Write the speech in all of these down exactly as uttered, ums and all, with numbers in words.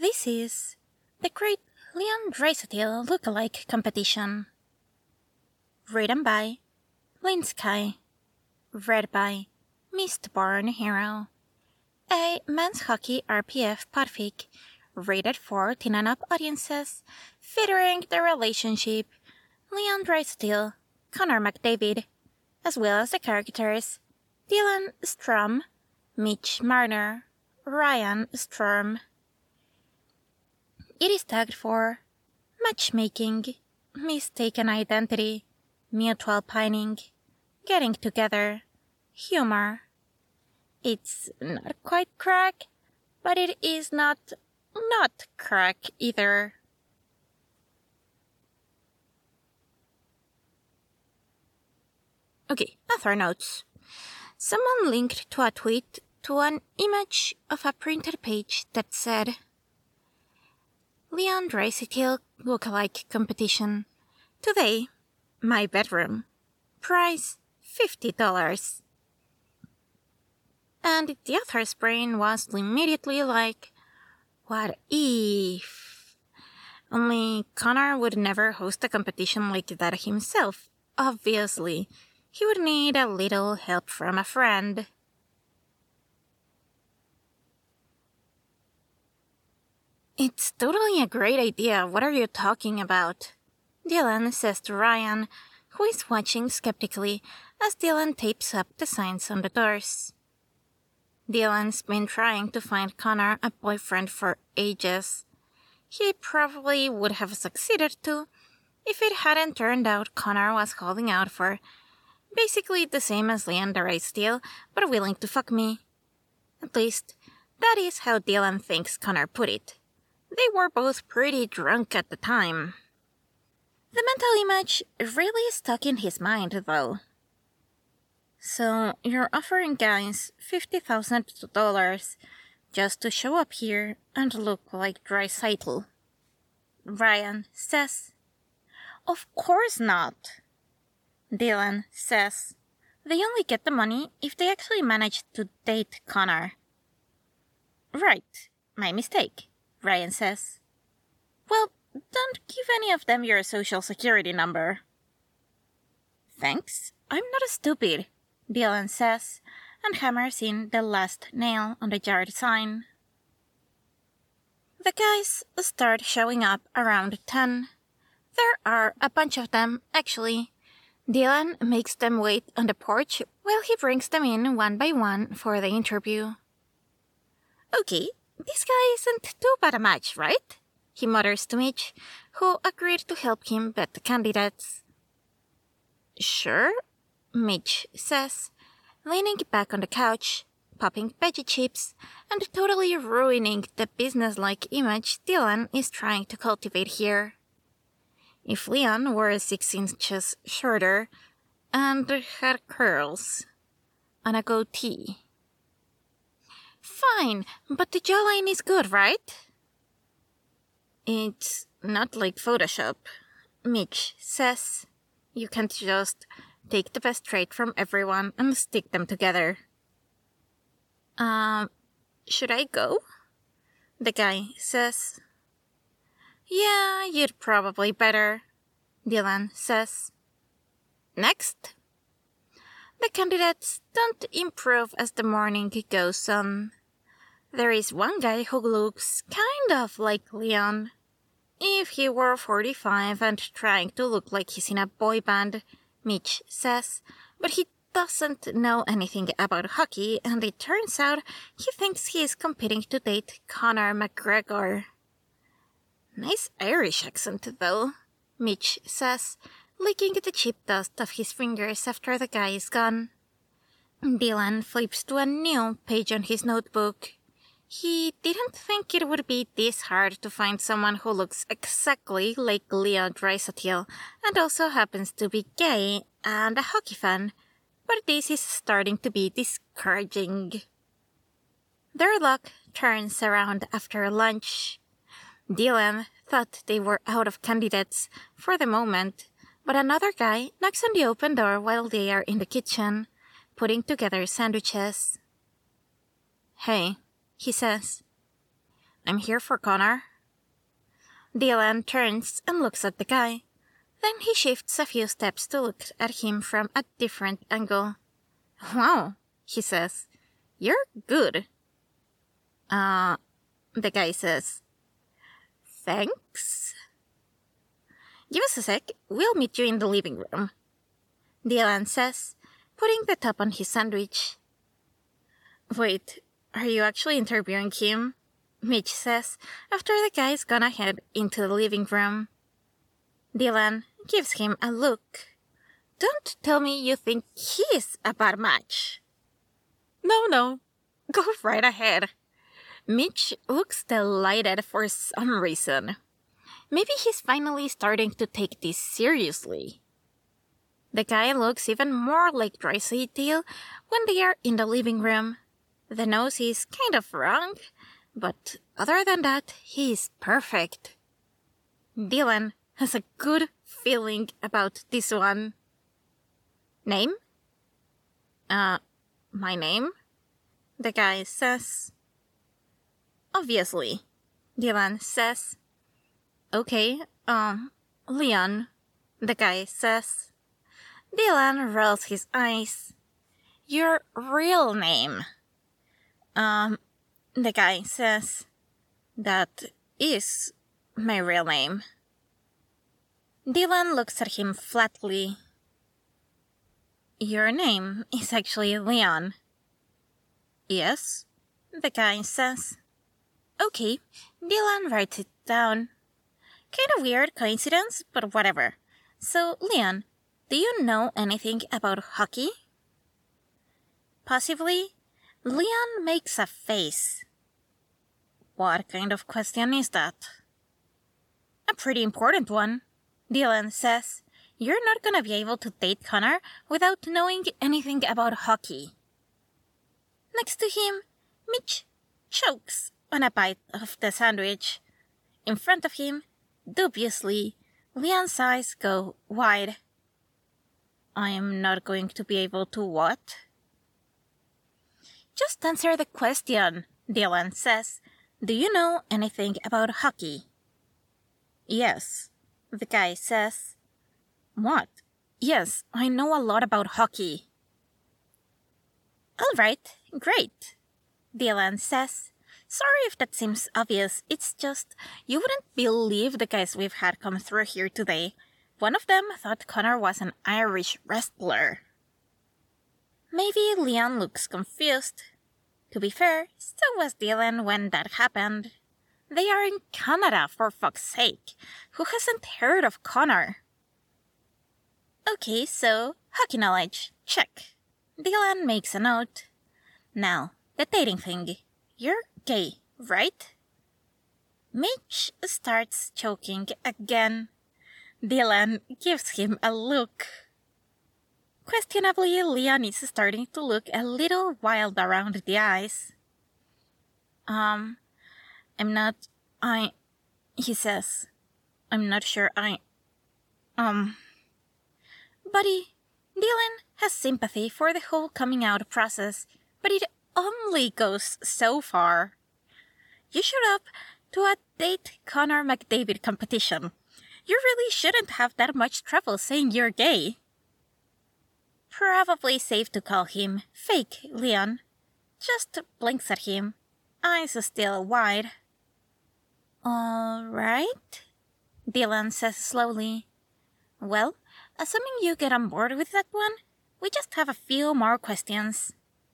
This is the Great Leon Dreisaitl Lookalike Competition. Written by Lynn Sky. Read by Mistborn Hero. A men's hockey R P F podfic rated for teen and up audiences, featuring the relationship Leon Dreisaitl, Connor McDavid, as well as the characters Dylan Strom, Mitch Marner, Ryan Sturm. It is tagged for matchmaking, mistaken identity, mutual pining, getting together, humor. It's not quite crack, but it is not not crack either. Okay, other notes. Someone linked to a tweet to an image of a printed page that said, Leon Dreisaitl Lookalike Competition. Today, my bedroom. Price fifty dollars. And the author's brain was immediately like, what if? Only Connor would never host a competition like that himself, obviously. He would need a little help from a friend. It's totally a great idea. What are you talking about? Dylan says to Ryan, who is watching skeptically as Dylan tapes up the signs on the doors. Dylan's been trying to find Connor a boyfriend for ages. He probably would have succeeded too if it hadn't turned out Connor was holding out for basically the same as Leon Dreisaitl, but willing to fuck me. At least, that is how Dylan thinks Connor put it. They were both pretty drunk at the time. The mental image really stuck in his mind, though. So, you're offering guys fifty thousand dollars just to show up here and look like Dreisaitl. Ryan says, Of course not. Dylan says, They only get the money if they actually manage to date Connor. Right, my mistake. Ryan says, Well, don't give any of them your social security number. Thanks, I'm not stupid, Dylan says, and hammers in the last nail on the yard sign. The guys start showing up around ten. There are a bunch of them, actually. Dylan makes them wait on the porch while he brings them in one by one for the interview. Okay. This guy isn't too bad a match, right? He mutters to Mitch, who agreed to help him vet the candidates. Sure, Mitch says, leaning back on the couch, popping veggie chips, and totally ruining the business-like image Dylan is trying to cultivate here. If Leon were six inches shorter and had curls and a goatee. Fine, but the jawline is good, right? It's not like Photoshop, Mitch says. You can't just take the best trait from everyone and stick them together. Um, should I go? The guy says. Yeah, you'd probably better, Dylan says. Next. The candidates don't improve as the morning goes on. There is one guy who looks kind of like Leon. If he were forty-five and trying to look like he's in a boy band, Mitch says, but he doesn't know anything about hockey, and it turns out he thinks he is competing to date Conor McGregor. Nice Irish accent, though, Mitch says, licking the chip dust off his fingers after the guy is gone. Dylan flips to a new page on his notebook. He didn't think it would be this hard to find someone who looks exactly like Leon Dreisaitl and also happens to be gay and a hockey fan, but this is starting to be discouraging. Their luck turns around after lunch. Dylan thought they were out of candidates for the moment, but another guy knocks on the open door while they are in the kitchen, putting together sandwiches. Hey, he says. I'm here for Connor. Dylan turns and looks at the guy. Then he shifts a few steps to look at him from a different angle. Wow, he says. You're good. Uh, the guy says. Thanks. Give us a sec, we'll meet you in the living room. Dylan says, putting the top on his sandwich. Wait, are you actually interviewing him? Mitch says, after the guy's gone ahead into the living room. Dylan gives him a look. Don't tell me you think he's a bad match. No, no, go right ahead. Mitch looks delighted for some reason. Maybe he's finally starting to take this seriously. The guy looks even more like Drysdale when they are in the living room. The nose is kind of wrong, but other than that, he is perfect. Dylan has a good feeling about this one. Name? Uh, my name? The guy says. Obviously, Dylan says. Okay, um, Leon, the guy says. Dylan rolls his eyes. Your real name? Um, the guy says. That is my real name. Dylan looks at him flatly. Your name is actually Leon. Yes, the guy says. Okay, Dylan writes it down. Kind of weird coincidence, but whatever. So, Leon, do you know anything about hockey? Possibly, Leon makes a face. What kind of question is that? A pretty important one. Dylan says, you're not gonna be able to date Connor without knowing anything about hockey. Next to him, Mitch chokes on a bite of the sandwich. In front of him, dubiously, Leon's eyes go wide. I'm not going to be able to what? Just answer the question, Dylan says. Do you know anything about hockey? Yes, the guy says. What? Yes, I know a lot about hockey. All right, great, Dylan says. Sorry if that seems obvious, it's just, you wouldn't believe the guys we've had come through here today. One of them thought Connor was an Irish wrestler. Maybe Leon looks confused. To be fair, so was Dylan when that happened. They are in Canada, for fuck's sake. Who hasn't heard of Connor? Okay, so, hockey knowledge, check. Dylan makes a note. Now, the dating thing. You're gay, right? Mitch starts choking again. Dylan gives him a look. Questionably, Leon is starting to look a little wild around the eyes. Um, I'm not... I... He says. I'm not sure I... Um... Buddy, Dylan has sympathy for the whole coming out process, but it only goes so far. You showed up to a Date Connor McDavid competition. You really shouldn't have that much trouble saying you're gay. Probably safe to call him fake, Leon. Just blinks at him, eyes still wide. All right, Dylan says slowly. Well, assuming you get on board with that one, we just have a few more questions.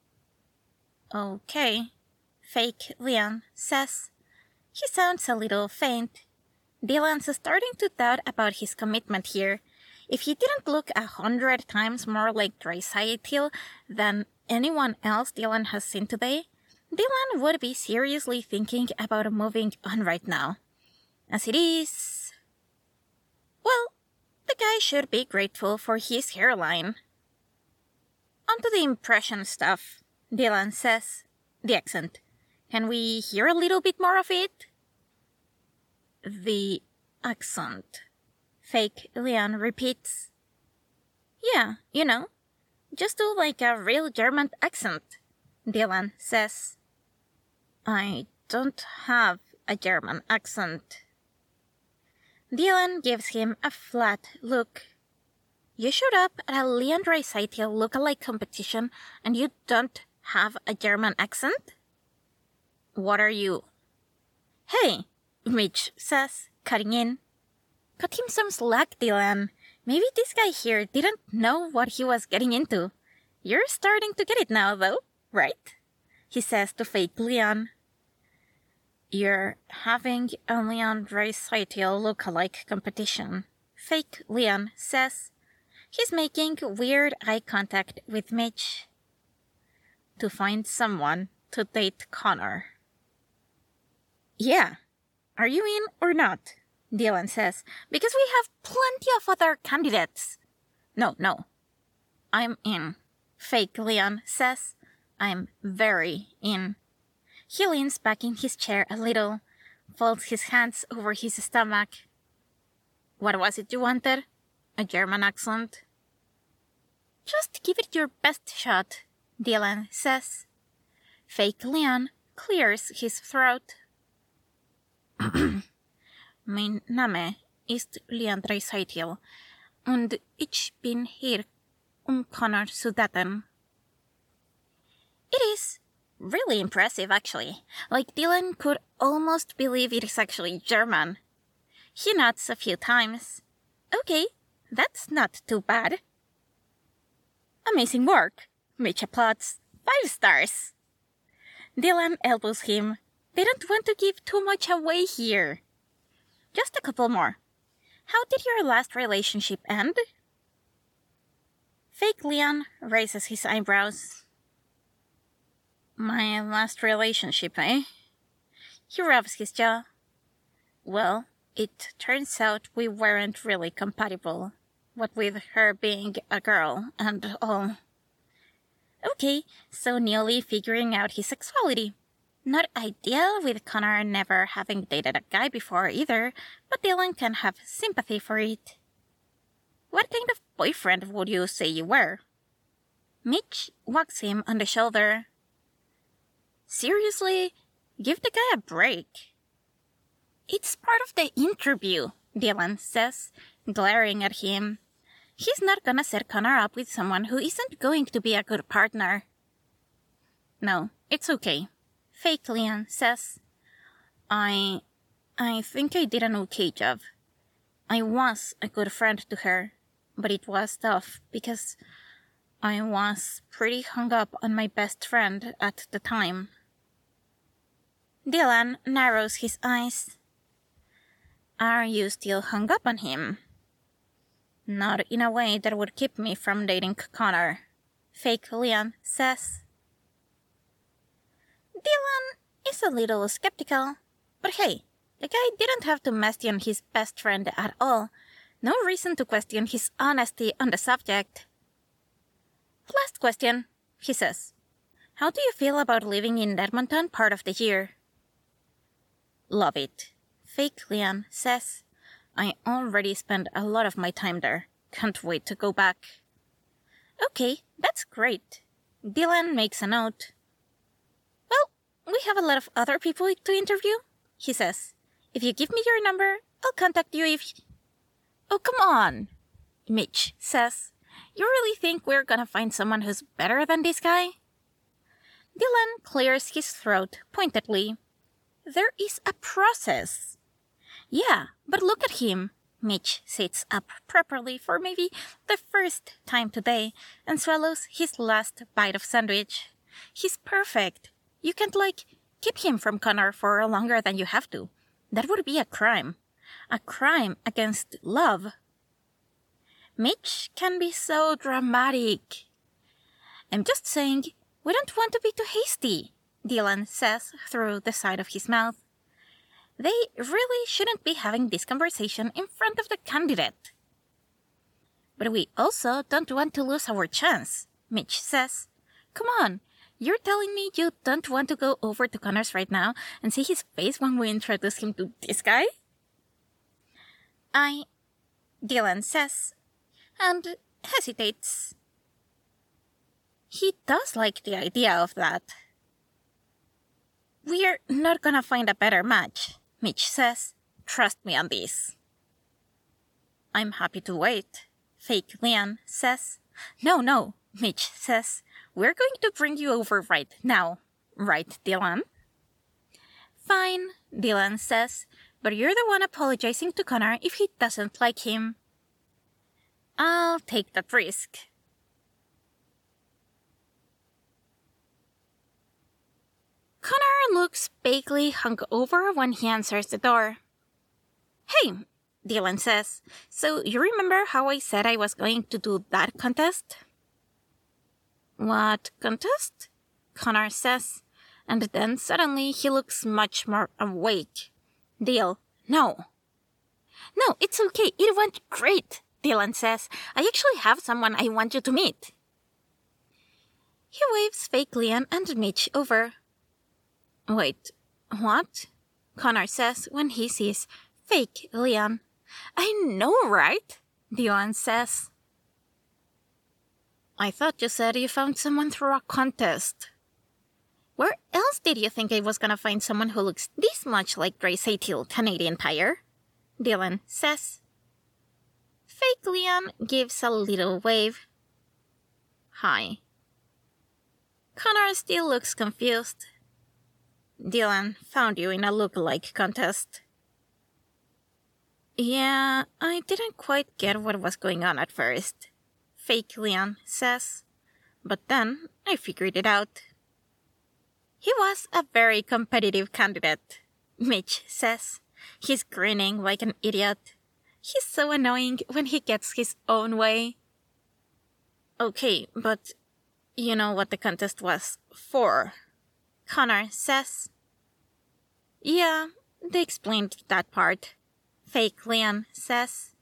Okay, fake Leon says. He sounds a little faint. Dylan's starting to doubt about his commitment here. If he didn't look a hundred times more like Drysdale than anyone else Dylan has seen today, Dylan would be seriously thinking about moving on right now. As it is... Well, the guy should be grateful for his hairline. On to the impression stuff, Dylan says. The accent. Can we hear a little bit more of it? The accent. Fake Leon repeats. Yeah, you know. Just do like a real German accent, Dylan says. I don't have a German accent. Dylan gives him a flat look. You showed up at a Leon Draisaitl lookalike competition and you don't have a German accent? What are you? Hey, Mitch says, cutting in. Cut him some slack, Dylan. Maybe this guy here didn't know what he was getting into. You're starting to get it now, though, right? He says to fake Leon. You're having a Leon Draisaitl lookalike competition, fake Leon says. He's making weird eye contact with Mitch. To find someone to date Connor. Yeah. Are you in or not? Dylan says, because we have plenty of other candidates. No, no. I'm in. Fake Leon says, I'm very in. He leans back in his chair a little, folds his hands over his stomach. What was it you wanted? A German accent? Just give it your best shot, Dylan says. Fake Leon clears his throat. Mein Name ist Leon Draisaitl, und ich bin hier, um Connor zu daten. It is really impressive, actually. Like, Dylan could almost believe it is actually German. He nods a few times. Okay, that's not too bad. Amazing work. Mitch applauds. Five stars. Dylan elbows him. They don't want to give too much away here. Just a couple more. How did your last relationship end? Fake Leon raises his eyebrows. My last relationship, eh? He rubs his jaw. Well, it turns out we weren't really compatible. What with her being a girl and all. Okay, so newly figuring out his sexuality. Not ideal with Connor never having dated a guy before either, but Dylan can have sympathy for it. What kind of boyfriend would you say you were? Mitch whacks him on the shoulder. Seriously? Give the guy a break. It's part of the interview, Dylan says, glaring at him. He's not gonna set Connor up with someone who isn't going to be a good partner. No, it's okay. Fake Leon says. I... I think I did an okay job. I was a good friend to her, but it was tough because I was pretty hung up on my best friend at the time. Dylan narrows his eyes. Are you still hung up on him? Not in a way that would keep me from dating Connor, Fake Leon says. Dylan is a little skeptical, but hey, the guy didn't have to question his best friend at all. No reason to question his honesty on the subject. Last question, he says. How do you feel about living in Edmonton part of the year? Love it, Fake Leon says. I already spent a lot of my time there. Can't wait to go back. Okay, that's great. Dylan makes a note. Well, we have a lot of other people to interview, he says. If you give me your number, I'll contact you if... Oh, come on, Mitch says. You really think we're gonna find someone who's better than this guy? Dylan clears his throat pointedly. There is a process. Yeah, but look at him. Mitch sits up properly for maybe the first time today and swallows his last bite of sandwich. He's perfect. You can't, like, keep him from Connor for longer than you have to. That would be a crime. A crime against love. Mitch can be so dramatic. I'm just saying, we don't want to be too hasty, Dylan says through the side of his mouth. They really shouldn't be having this conversation in front of the candidate. But we also don't want to lose our chance, Mitch says. Come on, you're telling me you don't want to go over to Connor's right now and see his face when we introduce him to this guy? I... Dylan says, and hesitates. He does like the idea of that. We're not gonna find a better match, Mitch says. Trust me on this. I'm happy to wait, Fake Leon says. No, no, Mitch says. We're going to bring you over right now. Right, Dylan? Fine, Dylan says. But you're the one apologizing to Connor if he doesn't like him. I'll take that risk. Connor looks vaguely hungover when he answers the door. Hey, Dylan says, so you remember how I said I was going to do that contest? What contest? Connor says, and then suddenly he looks much more awake. Deal, no. No, it's okay, it went great, Dylan says. I actually have someone I want you to meet. He waves Fake Leon and Mitch over. Wait, what? Connor says when he sees Fake Leon. I know, right? Dylan says. I thought you said you found someone through a contest. Where else did you think I was gonna find someone who looks this much like Grace Atil, Canadian Pyre? Dylan says. Fake Leon gives a little wave. Hi. Connor still looks confused. Dylan found you in a look-alike contest. Yeah, I didn't quite get what was going on at first, Fake Leon says. But then I figured it out. He was a very competitive candidate, Mitch says. He's grinning like an idiot. He's so annoying when he gets his own way. Okay, but you know what the contest was for, Connor says. Yeah, they explained that part, Fake Leon says.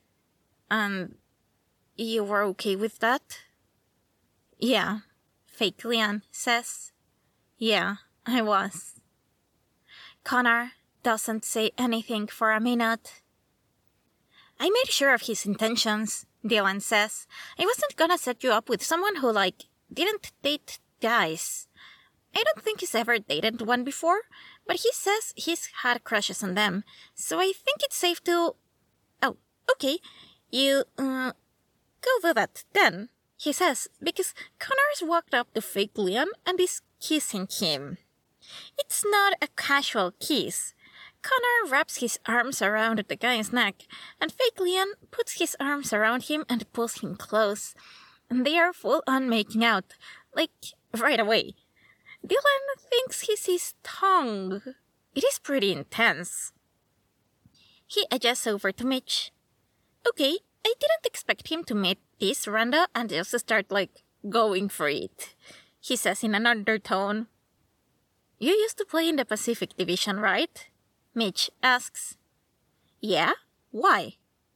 And you were okay with that? Yeah, Fake Leon says. Yeah, I was. Connor doesn't say anything for a minute. I made sure of his intentions, Dylan says. I wasn't gonna set you up with someone who, like, didn't date guys. I don't think he's ever dated one before, but he says he's had crushes on them, so I think it's safe to... Oh, okay, you, uh, go do that then, he says, because Connor's walked up to Fake Leon and is kissing him. It's not a casual kiss. Connor wraps his arms around the guy's neck, and Fake Leon puts his arms around him and pulls him close. And they are full on making out, like, right away. Dylan thinks he sees tongue. It is pretty intense. He adjusts over to Mitch. Okay, I didn't expect him to meet this Randa and just start, like, going for it, he says in an undertone. You used to play in the Pacific Division, right? Mitch asks. Yeah? Why?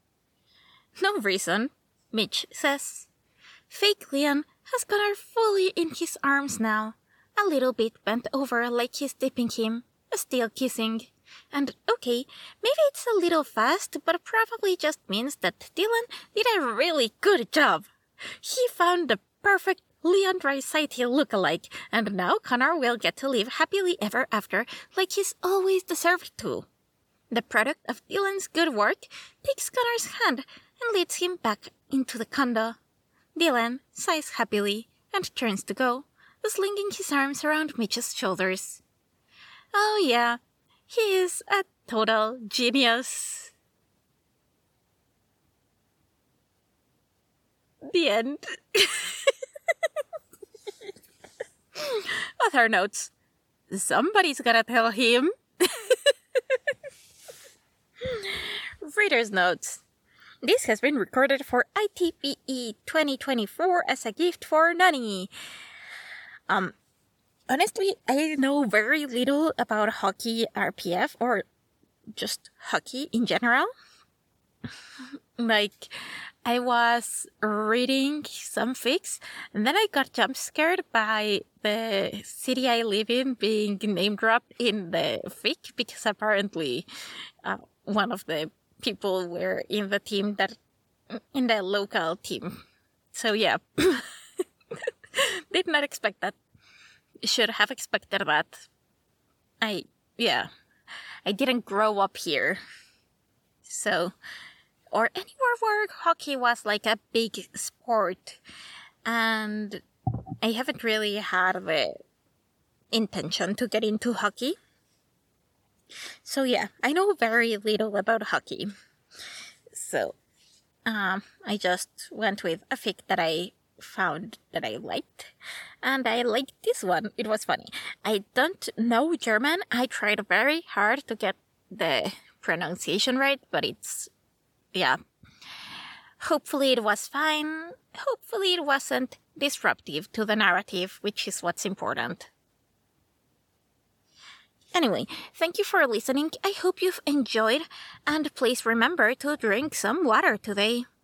No reason, Mitch says. Fake Leon has Connor fully in his arms now, a little bit bent over like he's dipping him, still kissing. And okay, maybe it's a little fast, but probably just means that Dylan did a really good job. He found the perfect Leon Draisaitl look-alike, and now Connor will get to live happily ever after like he's always deserved to. The product of Dylan's good work takes Connor's hand and leads him back into the condo. Dylan sighs happily and turns to go, slinging his arms around Mitch's shoulders. Oh yeah, he is a total genius. The end. Other notes. Somebody's gotta tell him. Reader's notes. This has been recorded for I T P E twenty twenty-four as a gift for Nani. Um, honestly, I know very little about hockey R P F or just hockey in general. Like, I was reading some fics, and then I got jump scared by the city I live in being name dropped in the fic, because apparently uh, one of the people were in the team that, in the local team. So yeah, did not expect that. Should have expected that. I, yeah. I didn't grow up here. So, or anywhere where hockey was like a big sport. And I haven't really had the intention to get into hockey. So yeah, I know very little about hockey. So, um, I just went with a fic that I found that I liked. And I liked this one. It was funny. I don't know German. I tried very hard to get the pronunciation right, but it's, yeah. Hopefully it was fine. Hopefully it wasn't disruptive to the narrative, which is what's important. Anyway, thank you for listening. I hope you've enjoyed, and please remember to drink some water today.